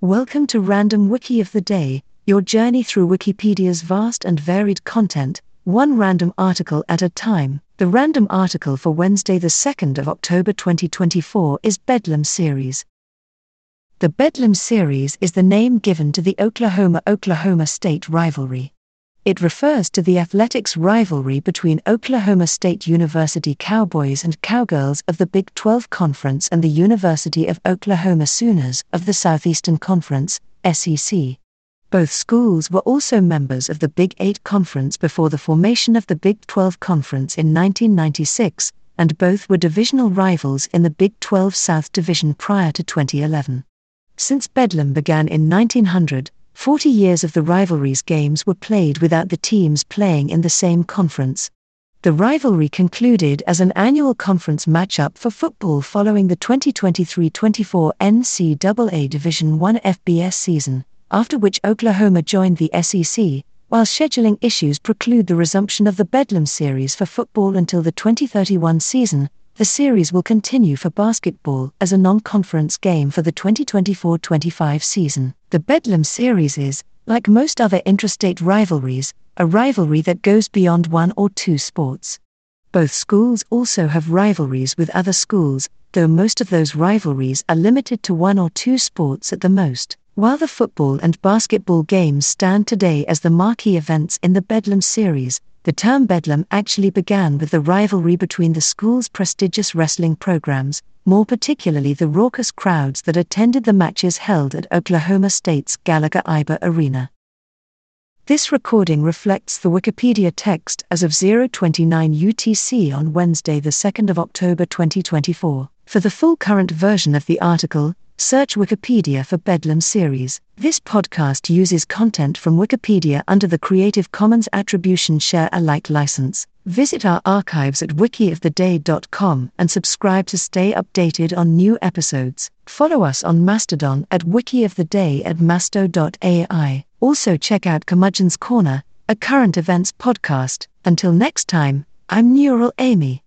Welcome to Random Wiki of the Day, your journey through Wikipedia's vast and varied content, one random article at a time. The random article for Wednesday, the 2nd of October 2024 is Bedlam Series. The Bedlam Series is the name given to the Oklahoma State rivalry. It refers to the athletics rivalry between Oklahoma State University Cowboys and Cowgirls of the Big 12 Conference and the University of Oklahoma Sooners of the Southeastern Conference, SEC. Both schools were also members of the Big 8 Conference before the formation of the Big 12 Conference in 1996, and both were divisional rivals in the Big 12 South Division prior to 2011. Since Bedlam began in 1900, 40 years of the rivalry's games were played without the teams playing in the same conference. The rivalry concluded as an annual conference matchup for football following the 2023-24 NCAA Division I FBS season, after which Oklahoma joined the SEC, while scheduling issues preclude the resumption of the Bedlam Series for football until the 2031 season. The series will continue for basketball as a non-conference game for the 2024-25 season. The Bedlam Series is, like most other intrastate rivalries, a rivalry that goes beyond one or two sports. Both schools also have rivalries with other schools, though most of those rivalries are limited to one or two sports at the most. While the football and basketball games stand today as the marquee events in the Bedlam Series, the term Bedlam actually began with the rivalry between the schools' prestigious wrestling programs, more particularly the raucous crowds that attended the matches held at Oklahoma State's Gallagher-Iba Arena. This recording reflects the Wikipedia text as of 0:29 UTC on Wednesday, the 2nd of October 2024. For the full current version of the article, search Wikipedia for Bedlam Series. This podcast uses content from Wikipedia under the Creative Commons Attribution Share Alike license. Visit our archives at wikioftheday.com and subscribe to stay updated on new episodes. Follow us on Mastodon at wikioftheday at masto.ai. Also check out Curmudgeon's Corner, a current events podcast. Until next time, I'm Neural Amy.